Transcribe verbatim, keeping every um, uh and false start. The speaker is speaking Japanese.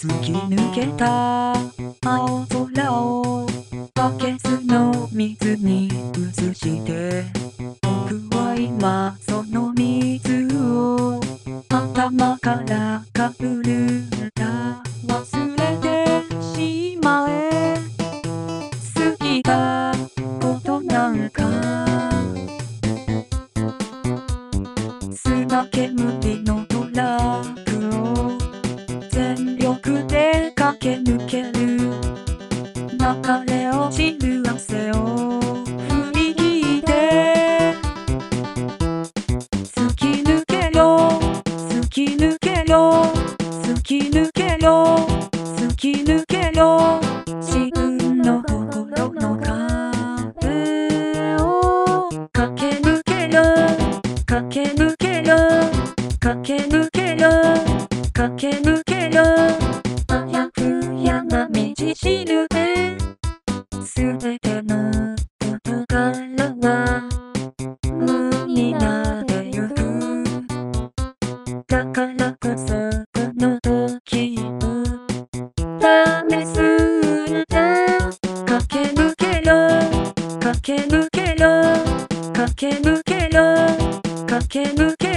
突き抜けた青空をバケツの水に移して僕は今その水を頭からかぶるんだ。忘れてしまえ好きだことなんか砂煙のトラックを全力で駆け抜ける流れ落ちる汗を振り切って突き抜けろ突き抜けろ突き抜けろ突き抜けろ自分の心の壁を駆け抜けろ駆け抜けろ駆け抜けろ駆け抜けろ早く山道しるべすべてのことからは無になってゆく。だからこそこの時を試すんだ。駆け抜けろ駆け抜けろ駆け抜けろ駆け抜けろ